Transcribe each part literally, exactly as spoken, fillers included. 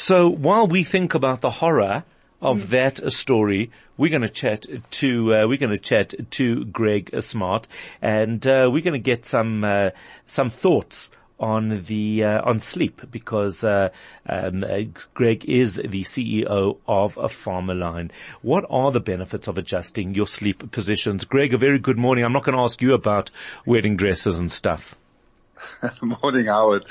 So while we think about the horror of that story, we're going to chat to uh, we're going to chat to Greg Smart, and uh, we're going to get some uh, some thoughts on the uh, on sleep, because uh, um, uh, Greg is the C E O of a Pharmaline. What are the benefits of adjusting your sleep positions? Greg, a very good morning. I'm not going to ask you about wedding dresses and stuff. Morning, Howard.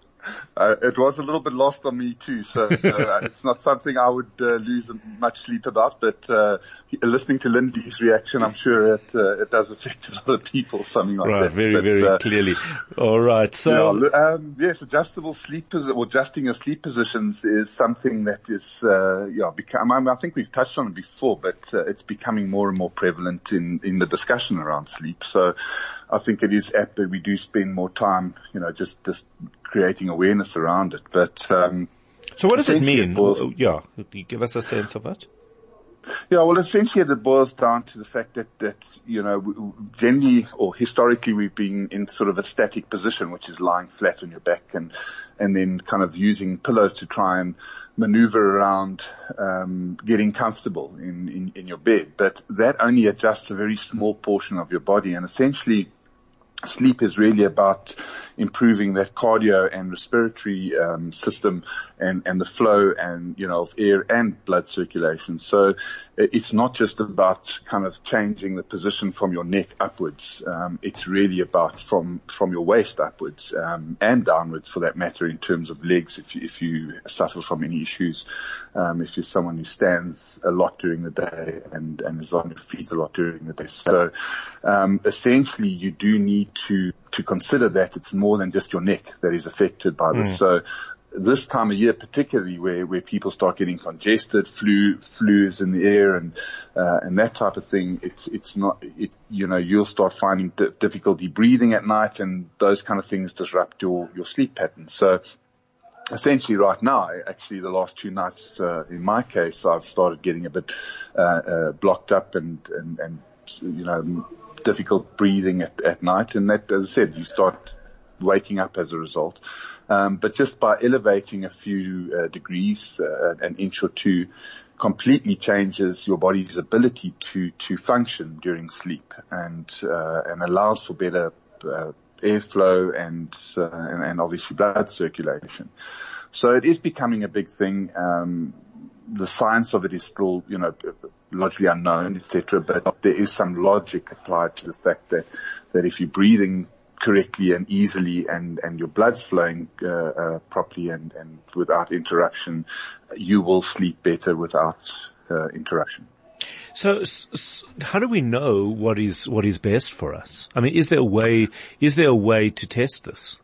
Uh, it was a little bit lost on me too, so uh, it's not something I would uh, lose much sleep about, but uh, listening to Lindy's reaction, I'm sure it uh, it does affect a lot of people, something like right, that. Right, very, but, very uh, clearly. All right, so... Yeah, um, yes, adjustable sleep, posi- or adjusting your sleep positions is something that is, uh, yeah, become, I, mean, I think we've touched on it before, but uh, it's becoming more and more prevalent in, in the discussion around sleep. So I think it is apt that we do spend more time, you know, just, just creating awareness around it. But, um, so what does it mean? It boils, yeah, give us a sense of it. Yeah, well, essentially it boils down to the fact that, that, you know, generally or historically we've been in sort of a static position, which is lying flat on your back and, and then kind of using pillows to try and maneuver around, um, getting comfortable in, in, in your bed. But that only adjusts a very small portion of your body, and essentially sleep is really about improving that cardio and respiratory um, system and, and the flow and, you know, of air and blood circulation. So it's not just about kind of changing the position from your neck upwards. Um, it's really about from, from your waist upwards, um, and downwards for that matter, in terms of legs. If you, if you suffer from any issues, um, if you're someone who stands a lot during the day and, and is on your feet a lot during the day. So, um, essentially you do need to, to consider that it's more than just your neck that is affected by this. Mm. So this time of year, particularly where, where people start getting congested, flu, flu is in the air and, uh, and that type of thing, it's, it's not, it, you know, you'll start finding d- difficulty breathing at night, and those kind of things disrupt your, your sleep pattern. So essentially right now, actually the last two nights, uh, in my case, I've started getting a bit, uh, uh, blocked up and, and, and, you know, difficult breathing at, at night. And that, as I said, you start waking up as a result. Um, but just by elevating a few uh, degrees, uh, an inch or two, completely changes your body's ability to, to function during sleep, and, uh, and allows for better, uh, airflow and, uh, and, and obviously blood circulation. So it is becoming a big thing. Um, the science of it is still, you know, largely unknown, et cetera, but there is some logic applied to the fact that, that if you're breathing correctly and easily and, and your blood's flowing, uh, uh, properly and, and without interruption, you will sleep better without, uh, interruption. So, so how do we know what is, what is best for us? I mean, is there a way, is there a way to test this?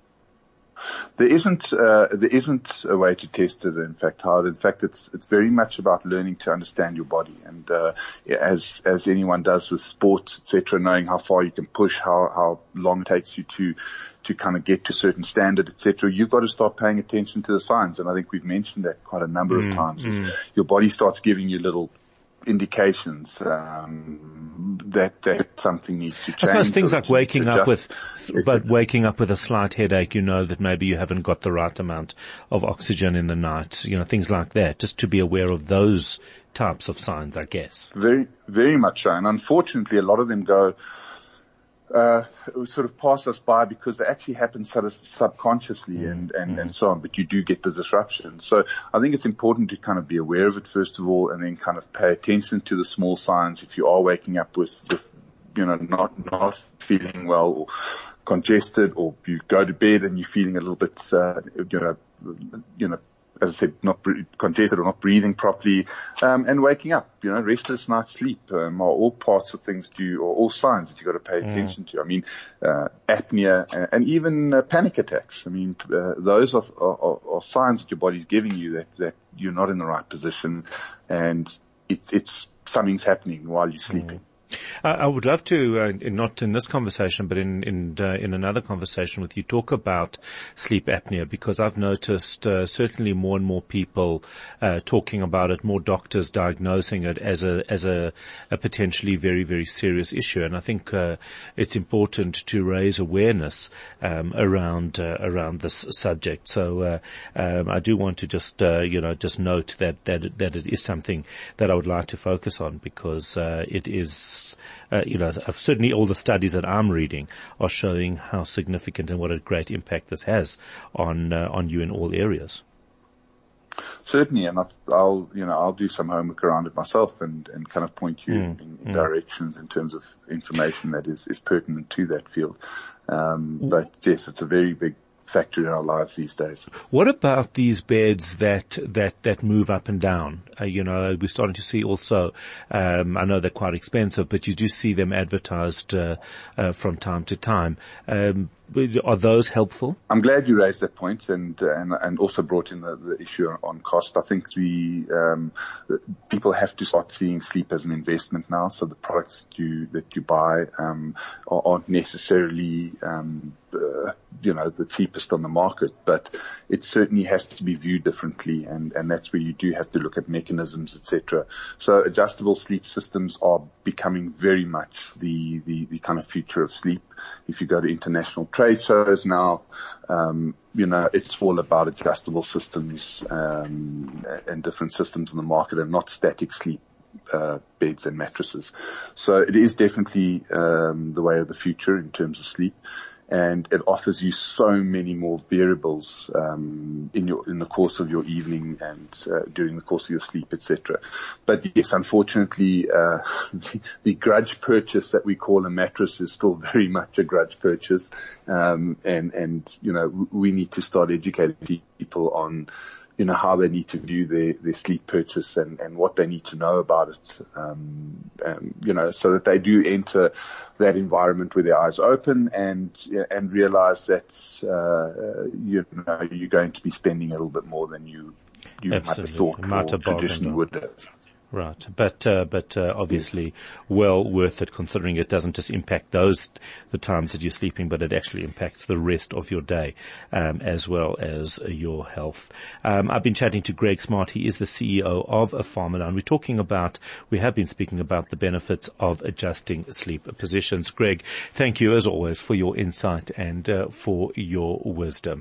There isn't, uh, there isn't a way to test it, in fact, Howard. In fact, it's, it's very much about learning to understand your body. And, uh, as, as anyone does with sports, et cetera, knowing how far you can push, how, how long it takes you to, to kind of get to a certain standard, et cetera, you've got to start paying attention to the signs. And I think we've mentioned that quite a number mm, of times. Mm. Your body starts giving you little indications, um, that, that something needs to change. I suppose things like waking up with, but waking up with a slight headache, you know that maybe you haven't got the right amount of oxygen in the night, you know, things like that, just to be aware of those types of signs, I guess. Very, very much so. And unfortunately, a lot of them go, uh, sort of pass us by because they actually happen sort of subconsciously mm, and, and, mm. and so on, but you do get the disruption. So I think it's important to kind of be aware of it first of all, and then kind of pay attention to the small signs. If you are waking up with, with, you know, not, not feeling well or congested, or you go to bed and you're feeling a little bit, uh, you know, you know, as I said, not bre- congested or not breathing properly, um, and waking up, you know, restless night's sleep, um, are all parts of things that you, or all signs that you've got to pay attention mm. to. I mean, uh, apnea and, and even uh, panic attacks. I mean, uh, those are, are, are signs that your body's giving you that, that you're not in the right position and it's, it's, something's happening while you're sleeping. Mm. I I would love to, uh, in- not in this conversation, but in in uh, in another conversation with you, talk about sleep apnea, because I've noticed uh, certainly more and more people uh, talking about it, more doctors diagnosing it as a as a, a potentially very very serious issue, and I think uh, it's important to raise awareness um, around uh, around this subject. So uh, um, I do want to just uh, you know just note that that that it is something that I would like to focus on, because uh, it is. Uh, you know, certainly all the studies that I'm reading are showing how significant and what a great impact this has on uh, on you in all areas. Certainly, and I'll, you know, I'll do some homework around it myself and, and kind of point you Mm, in, in mm. directions in terms of information that is, is pertinent to that field. Um, but yes, it's a very big factor in our lives these days. What about these beds that that that move up and down? Uh, you know, we're starting to see also. Um, I know they're quite expensive, but you do see them advertised uh, uh, from time to time. Um, are those helpful? I'm glad you raised that point and uh, and and also brought in the, the issue on cost. I think the um, people have to start seeing sleep as an investment now. So the products that you that you buy um, aren't necessarily um, uh, you know the cheapest on the market, but it certainly has to be viewed differently, and and that's where you do have to look at mechanisms, et cetera. So adjustable sleep systems are becoming very much the the, the kind of future of sleep. If you go to international trade shows now, um, you know, it's all about adjustable systems, um, and different systems in the market, and not static sleep, uh, beds and mattresses. So it is definitely, um, the way of the future in terms of sleep. And it offers you so many more variables, um, in your, in the course of your evening and, uh, during the course of your sleep, et cetera. But yes, unfortunately, uh, the, the grudge purchase that we call a mattress is still very much a grudge purchase. Um, and, and, you know, we need to start educating people on, you know, how they need to view their, their sleep purchase and, and what they need to know about it, um, um, you know, so that they do enter that environment with their eyes open and, and realize that, uh, you know, you're going to be spending a little bit more than you, you might have thought Might or have traditionally bargained on. would have. Right. But, uh, but, uh, obviously well worth it, considering it doesn't just impact those, the times that you're sleeping, but it actually impacts the rest of your day, um, as well as uh, your health. Um, I've been chatting to Greg Smart. He is the C E O of Pharmaline. We're talking about, we have been speaking about the benefits of adjusting sleep positions. Greg, thank you as always for your insight and, uh, for your wisdom.